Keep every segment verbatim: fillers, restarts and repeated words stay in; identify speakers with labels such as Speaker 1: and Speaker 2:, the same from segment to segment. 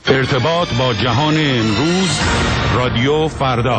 Speaker 1: ارتباط با جهان امروز، رادیو فردا.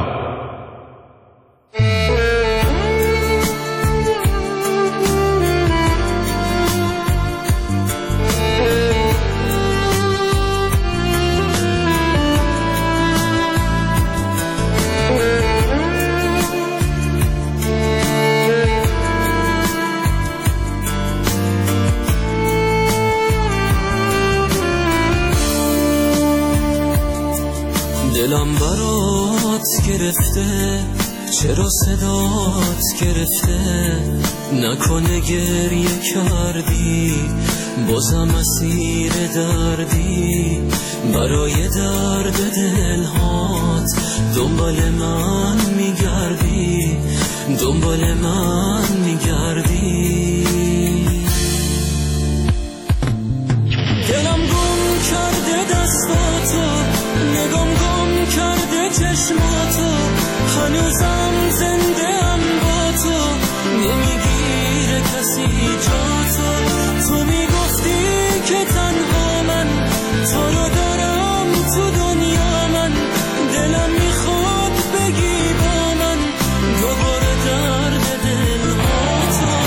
Speaker 2: دلم برات گرفته، چرا صدات گرفته؟ نکنه گریه کردی، بازم اسیر دردی. برای درد دلهات دنبال من میگردی، دنبال من میگردی. دلم گم کرده دستاتو، نگام گم کرده چشماتو، هنوزم زنده ام با تو، نمیگیره کسی جاتو. تو میگفتی که تنها من تو رو دارم تو دنیا، من دلم میخواد بگی با من دوباره درد دلهاتو.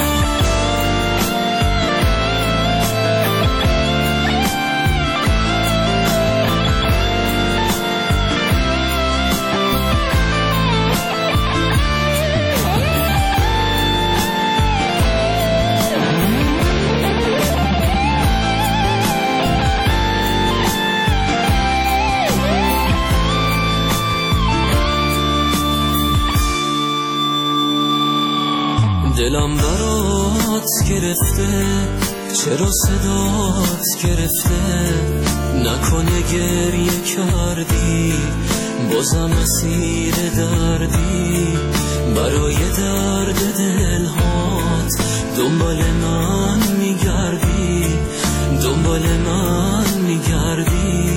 Speaker 2: دلم برات گرفته، چرا صدات گرفته؟ نکنه گریه کردی، بازم اسیر دردی. برای درد دلهات دنبال من میگردی، دنبال من میگردی.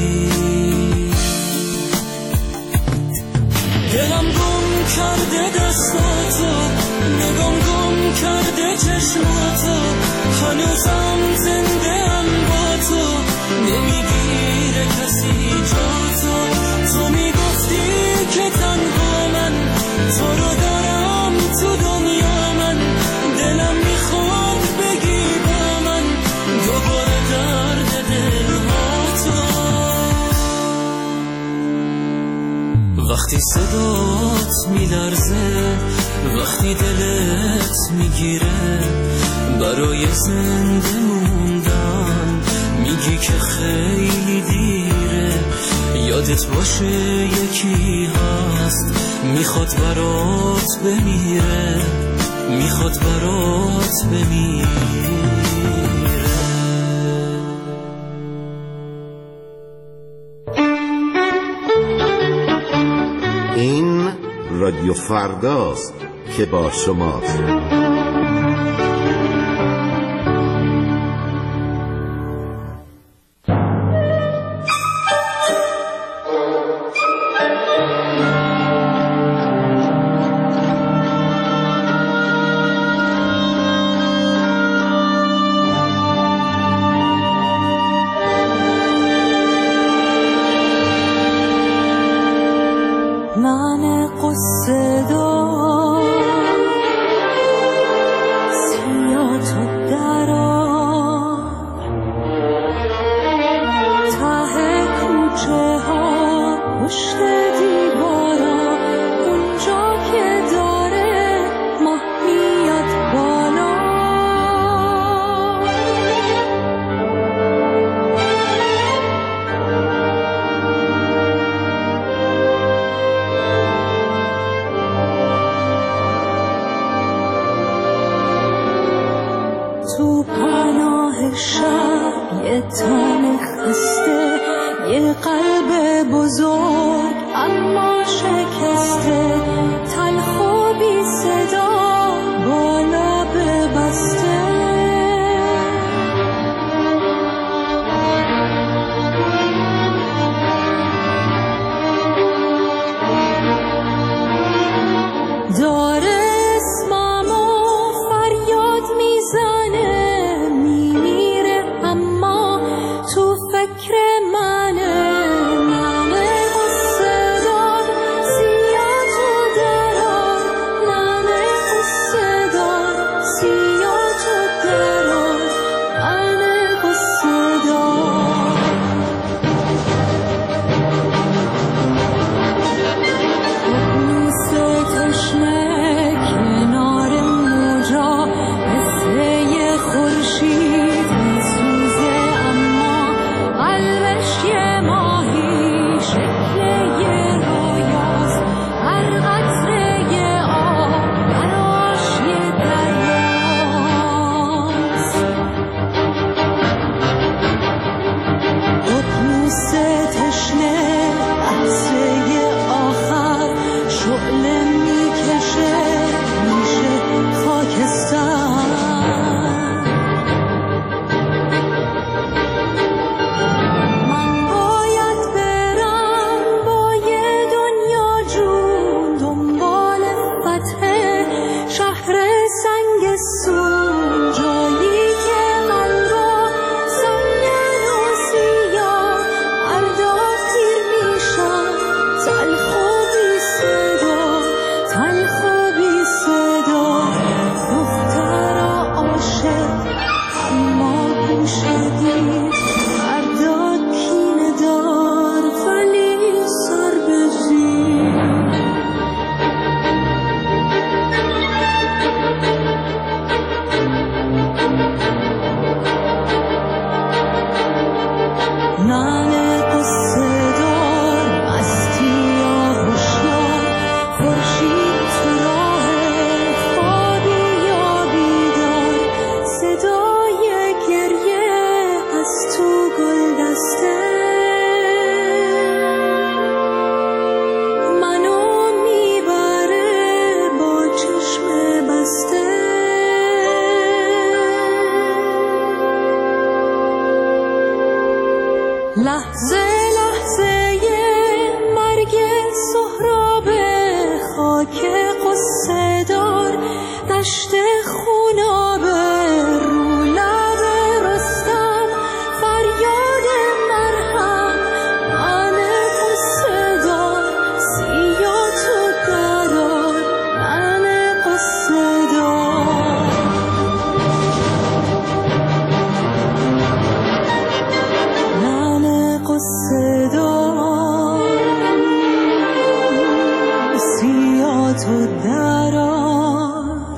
Speaker 2: دلم گم کرده دستاتو، نگام گم کرده چشماتو، هنوزم زنده ام با تو، نمیگیره کسی جاتو. تو میگفتی که تنها من تو رو دارم تو دنیا، من دلم میخواد بگی با من دوباره درد دلهاتو. وقتی صدات میلرزه، وقتی دلت میگیره، برای زنده موندن میگی که خیلی دیره. یادت باشه یکی هست میخواد برات بمیره، میخواد برات بمیره.
Speaker 3: این رادیو فرداست که با شماست.
Speaker 4: من قصه دار سیا تو درار، ته کوچه ها پشت دیوارا، اونجا که داره ماه میاد بالا. تو پناه شب یه تن خسته، یه قلب بزرگ اما شکسته، تلخ و بی صدا با لب بسته. داره اسممو فریاد میزنه، میمیره اما تو فکر منه. نعل قصه دار مستی یا هوشیار خورشید تو راه خوابی یا بیدار صدای گریه از تو گل دسته منو میبره با چشم بسته لحظه لحظه مرگ سهراب خاک قصه دار دشت خوناب رو لب رستم فریاد مرهم من قصه دار سیا تو درار من قصه دار من قصه دار سیا تو درار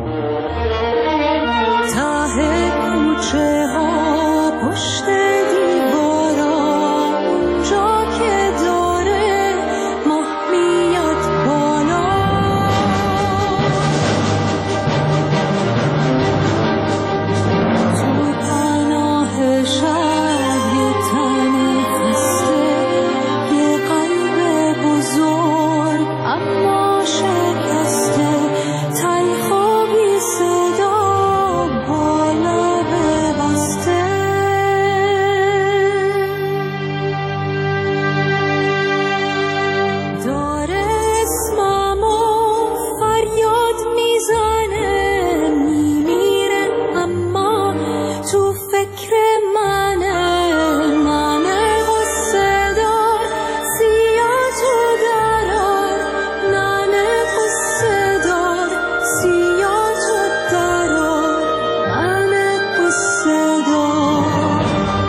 Speaker 4: ته کوچه ها پشت دیوارا اونجا که داره ماه میاد بالا تو پناه شهر یه تن خسته یه قلب بزرگ اما شکسته تلخ و بی صدا با لب بسته داره اسمم و فریاد میزنه میمیره اما تو فکر منه من قصه دار سیا تو درار من قصه دار سیا تو درار من قصه دار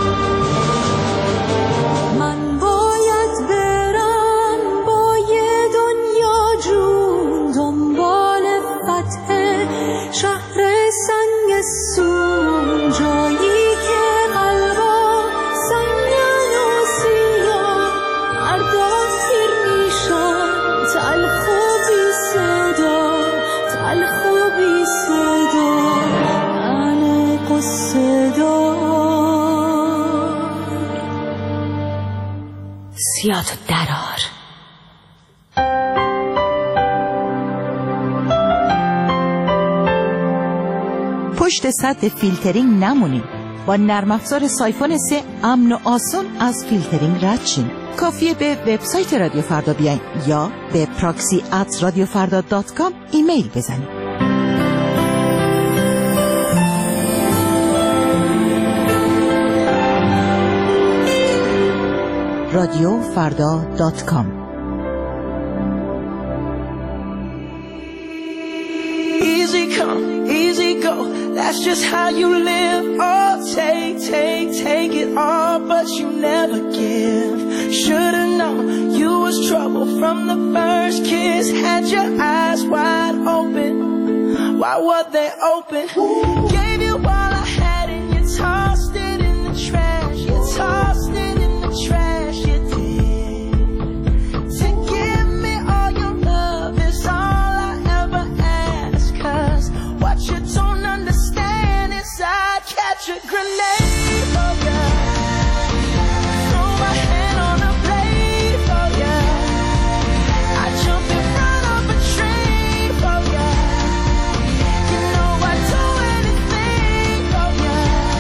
Speaker 4: من باید برم با یه دنیا جون دنبال فتح شهر سنگسون جایی که قلبا سنگن و سیاه مردا تیر میشن تلخ و بی صدا تلخ و بی صدا من قصه دار سیا تو درار
Speaker 5: پشت سد فیلترینگ نمونید. با نرم افزار سایفون سه امن و آسون از فیلترینگ رد شین. کافیه به وبسایت رادیو فردا بیاین یا به پراکسی ات رادیو فردا دات کام ایمیل بزنید. رادیو فردا دات کام.
Speaker 6: Easy come, easy go, that's just how you live. Oh, take, take, take it all, but you never give. Should've known you was trouble from the first kiss. Had your eyes wide open, why were they open? Gave you all I had and you tossed it in the trash. You tossed it in the trash, you did. To give me all your love is all I ever ask. Cause what you don't understand is I'd catch a grenade for ya. Throw my hand on a blade for ya. I'd jump in front of a train for ya. You know I'd do anything for ya.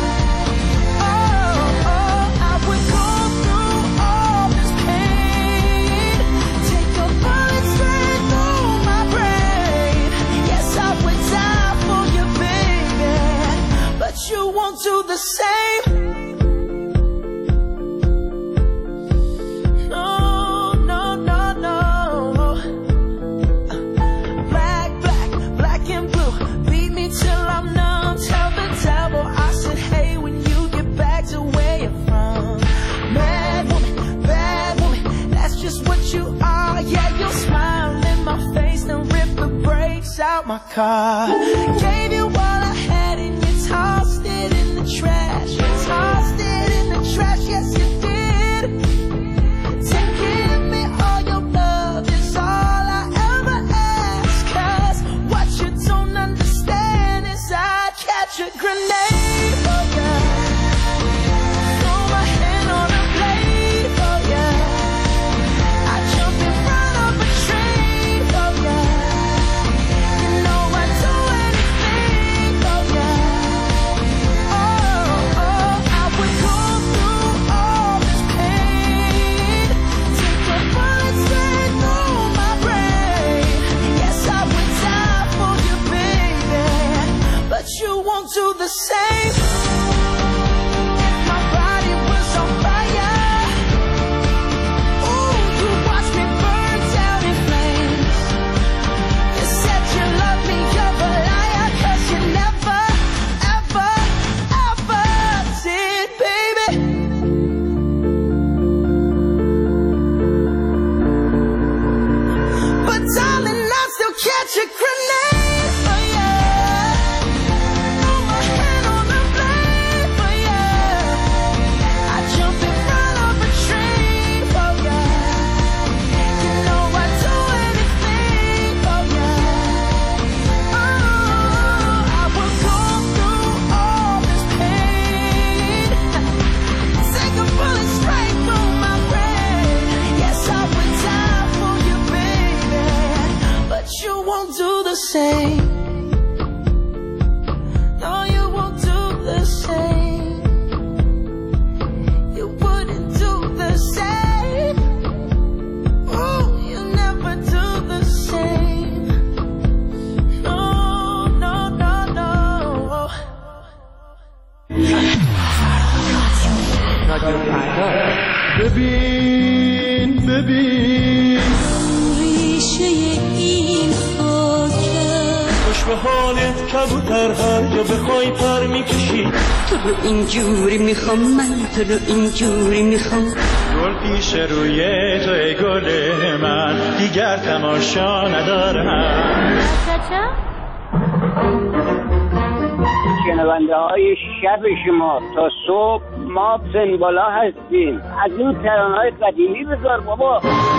Speaker 6: Oh, oh, I would go through all this pain. Take a bullet straight through my brain. Yes, I would die for you, baby, but you won't do the same. No, no, no, no. Black, black, black and blue. Beat me till I'm numb. Tell the devil I said, hey, when you get back to where you're from. Mad woman, bad woman, that's just what you are. Yeah, you'll smile in my face, then rip the brakes out my car. Gave you all I had and you tossed it in the trash. You tossed it in the trash, yes
Speaker 7: ببین ببین
Speaker 4: ریشه این خاکه
Speaker 7: خوش به حال کبوتر هر جا بخوای پر میکشی.
Speaker 8: تو رو اینجوری میخوام من، تو رو اینجوری میخوام.
Speaker 7: گل پیش روی تو ای گل من، دیگر تماشا ندارم.
Speaker 9: شنونده های شب شما تا صبح ما سنبالا هستیم. از این ترانه های قدیمی بذار بابا.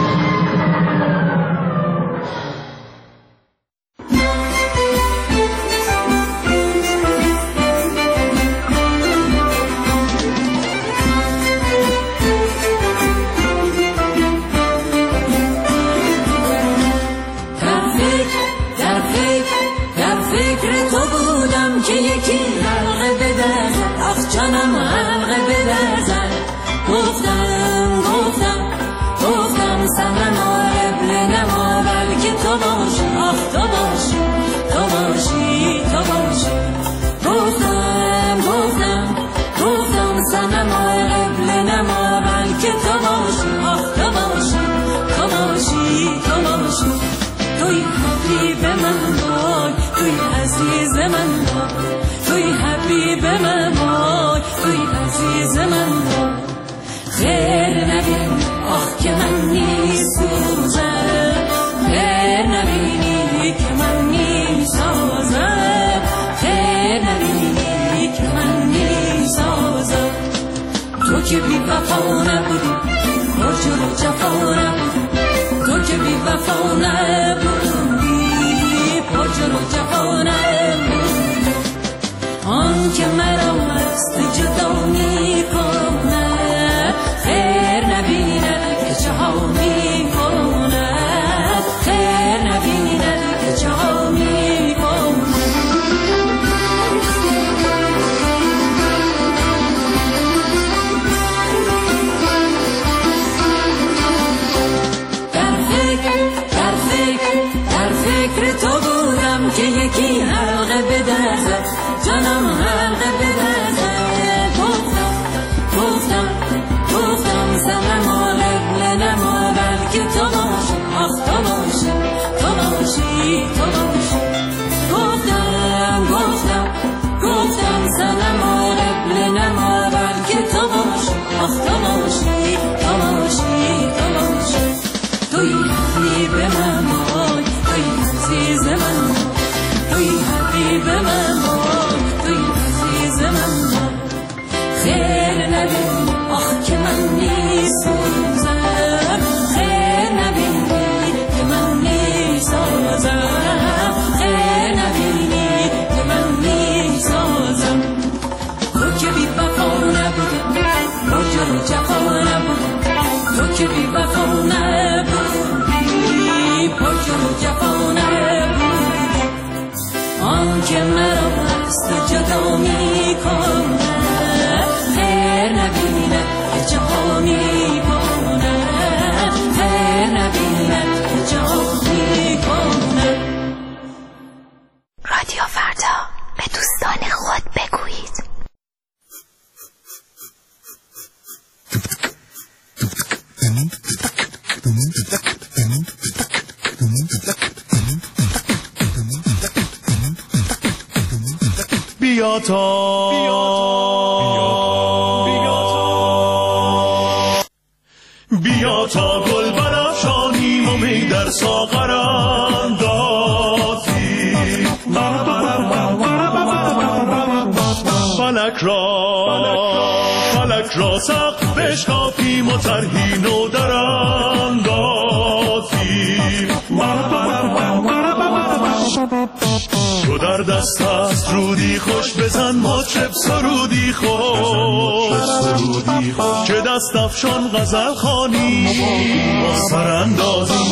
Speaker 4: که یکی حلقه بدرزن، آخ جانم حلقه بدرزن. گفتم گفتم گفتم سنما قبل نما، بلکه تو باشی، آخ تو باشی، تو باشی، تو باشی. گفتم گفتم گفتم سنما قبل نما، بلکه تو باشی، آخ تو باشی، تو باشی، تو باشی. توی حبیب من وای، توی عزیز من وای، توی حبیب من وای، توی عزیز من وای. خیر نبینی آخ که من میسوزم، خیر نبینی که من میسازم، خیر نبینی که من میسازم. تو که بی وفا نبودی، کجا رو جفا نبودی، تو که بی وفا نبودی، کجا رو جفا نبودی. آن که مرا است جدا میکنه، خیر نبیند که چه ها میکنه، خیر نبیند که چه ها میکنه. تو بودم که یکی حلقه بدرزد، جانم حلقه بدرزد. گفتم گفتم گفتم سنما قبل نما، بلکه تو باشی، آخ تو باشی، تو باشی، تو باشی. گفتم گفتم گفتم سنما قبل نما، بلکه تو باشی، آخ تو باشی، تو باشی، تو باشی. توی حبیب من وای، توی عزیز من، توی حبیب من وای، توی عزیز من وای. خیر نبینی آخ که من میسوزم، خیر نبینی که من میسازم، خیر نبینی که من میسازم. تو که بی وفا نبودی، کجا رو جفا نبودی، تو که بی وفا نبودی، کجا رو جفا نبودی. آن که مرا است جدا میکنه، خیر نبینه که چه ها میکنه، خیر نبینه که چه ها میکنه. رادیو فردا، به دوستان خود بگویید.
Speaker 7: بیا تا بیا تا گل برافشانیم و می در ساغر اندازیم. فلک را فلک را سقف بشکافیم و طرحی نو در اندازیم. تو در دست است رودی خوش بزن مطرب سرودی خوش، که دست افشان غزل خوانی با سراندازی.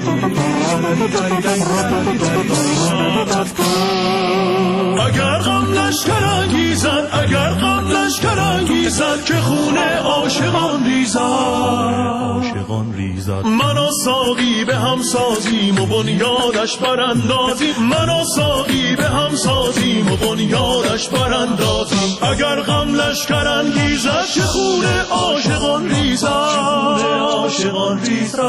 Speaker 7: اگر غم لشکر انگیزد، اگر غم لشکر انگیزد، که خون عاشقان ریزد، عاشقان ریزد.
Speaker 10: زد. من و ساقی به هم سازیم و بنیادش براندازیم، من و ساقی به هم سازیم و بنیادش براندازیم. اگر غم لشکر انگیزد چه خون عاشقان ریزد، چه خون عاشقان ریزد.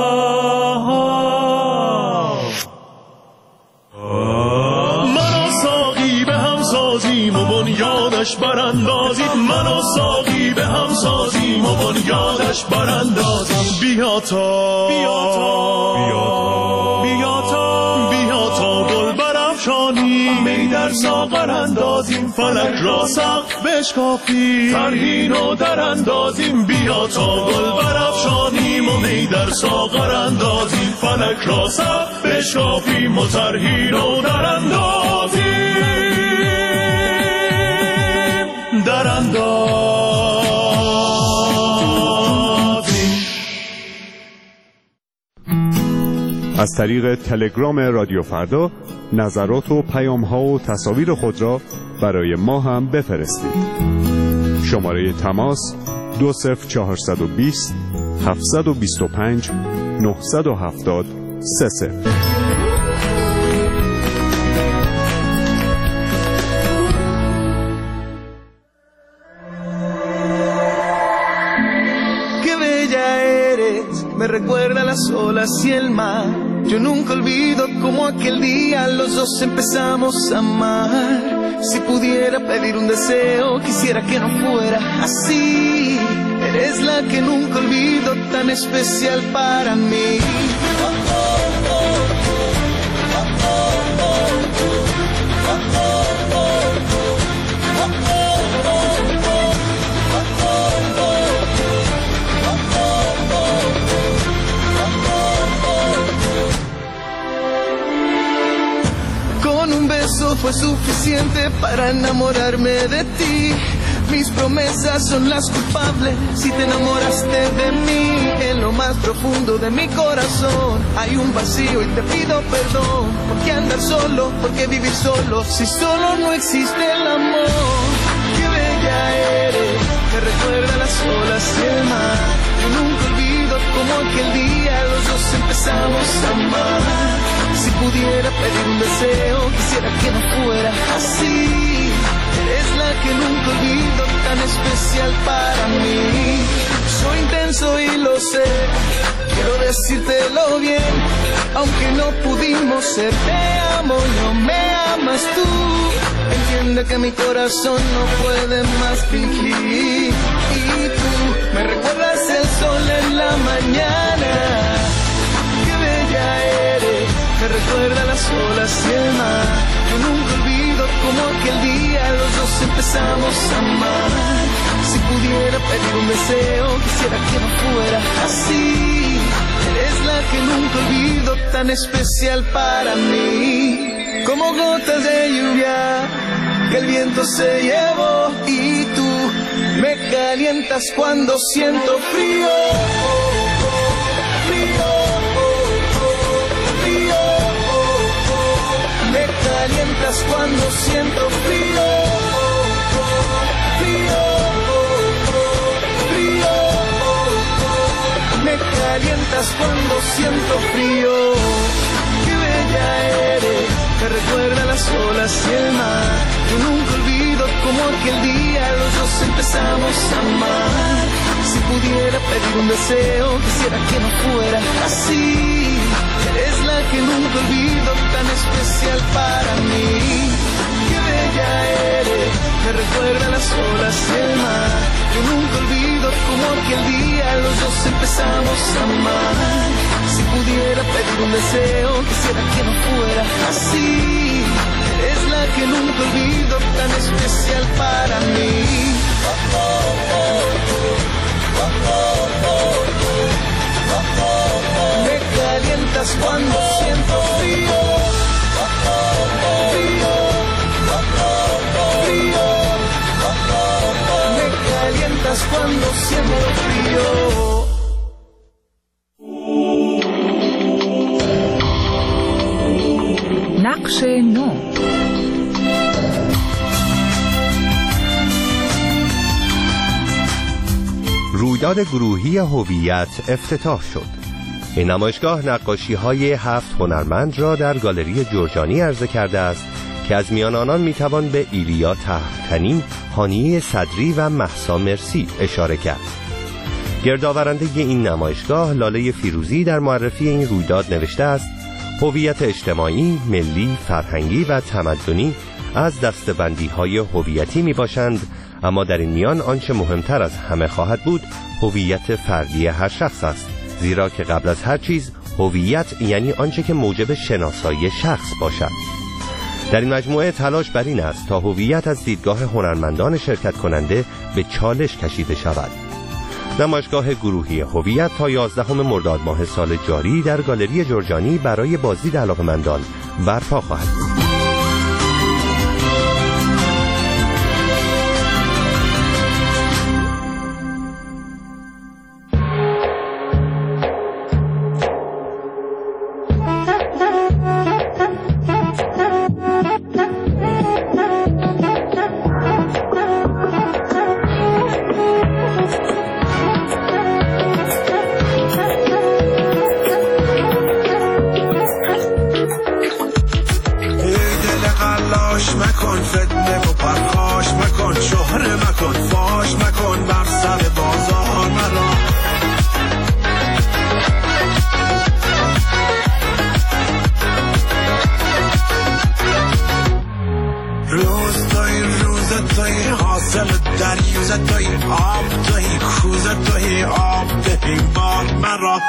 Speaker 10: من و ساقی به هم سازیم و بنیادش براندازیم، من و ساقی به هم سازیم و بنیادش براندازیم. بیا تا بیا تا بیا تا بیا تا گل برافشانیم، می در ساغر اندازیم، فلک را سقف بشکافیم، ترهین و در اندازیم. بیا تا گل برافشانیم و می در ساغر اندازیم، فلک را سقف بشکافیم و ترهین و در اندازیم، در اندازیم.
Speaker 1: از طریق تلگرام رادیو فردا نظرات و پیام‌ها و تصاویر خود را برای ما هم بفرستید. شماره تماس دو صفر چهارصد و بیست هفتصد و بیست و پنج نهصد و هفتاد سه صفر.
Speaker 6: Me recuerda las olas y el mar. Yo nunca olvido como aquel día los dos empezamos a amar. Si pudiera pedir un deseo, quisiera que no fuera así. Eres la que nunca olvido, tan especial para mí. Eso fue suficiente para enamorarme de ti. Mis promesas son las culpables si te enamoraste de mí. En lo más profundo de mi corazón hay un vacío y te pido perdón. ¿Por qué andar solo? ¿Por qué vivir solo? Si solo no existe el amor. Qué bella eres, me recuerda las olas y el mar. Yo nunca olvido como aquel día los dos empezamos a amar. Si pudiera pedir un deseo, quisiera que no fuera así. Eres la que nunca olvido, tan especial para mí. Soy intenso y lo sé, quiero decírtelo bien. Aunque no pudimos ser, te amo, no me amas tú. Entiende que mi corazón no puede más fingir. Y tú me recuerdas el sol en la mañana. Qué bella eres, me recuerda las olas y el mar. Yo nunca olvido como aquel día los dos empezamos a amar. Si pudiera pedir un deseo, quisiera que no fuera así. Eres la que nunca olvido, tan especial para mí. Como gotas de lluvia que el viento se llevó. Y tú me calientas cuando siento frío. Me calientas cuando siento frío, frío, frío. Me calientas cuando siento frío. Qué bella eres, me recuerda las olas y el mar. Yo nunca olvido como aquel día los dos empezamos a amar. Si pudiera pedir un deseo, quisiera que no fuera así. Eres la que nunca olvido, tan especial para mí. Qué bella eres, me recuerda las olas y el mar. Yo nunca olvido como aquel día los dos empezamos a amar. Si pudiera pedir un deseo, quisiera que no fuera así. Eres la que nunca olvido, tan especial para mí. Me calientas cuando siento frío, frío, frío. Me calientas cuando siento frío.
Speaker 5: نقش نو.
Speaker 11: رویداد گروهی هویت افتتاح شد. این نمایشگاه نقاشی‌های هفت هنرمند را در گالری جرجانی عرضه کرده است که از میان آنان میتوان به ایلیا تهمتنی، هانیه صدری و مهسا مرسی اشاره کرد. گردآورنده این نمایشگاه لاله فیروزی در معرفی این رویداد نوشته است: هویت اجتماعی، ملی، فرهنگی و تمدنی از دسته‌بندی‌های هویتی میباشند، اما در این میان آنچه مهمتر از همه خواهد بود هویت فردی هر شخص است، زیرا که قبل از هر چیز هویت یعنی آنچه که موجب شناسایی شخص باشد. در این مجموعه تلاش بر این است تا هویت از دیدگاه هنرمندان شرکت کننده به چالش کشیده شود. نمایشگاه گروهی هویت تا یازدهم مرداد ماه سال جاری در گالری جرجانی برای بازدید علاقه‌مندان برپا خواهد بود.
Speaker 12: مکن فتنه و پرخاش مکن، شهره مکن، فاش مکن، بر سر بازار مرا. روز توی روز توی حاصل دریوز توی آب توی کوز توی آب دهیم بار مرا.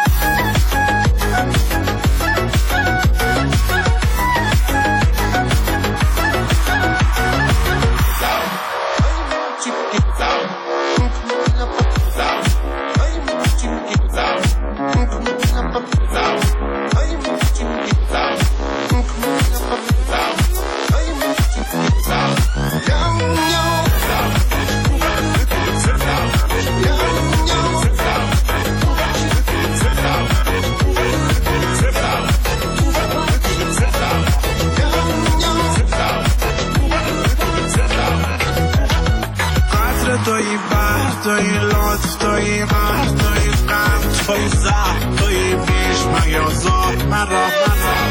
Speaker 12: توی بحر توی لطف توی مهر توی غم توی زهر توی بیش میازار مرا مرا.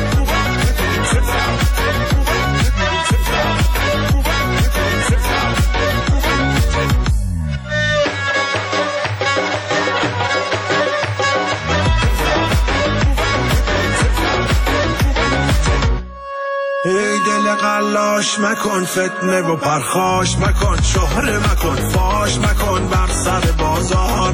Speaker 12: ای دل قلاش مکن فتنه و پرخاش مکن، شهره مکن، فاش مکن، بر سر بازار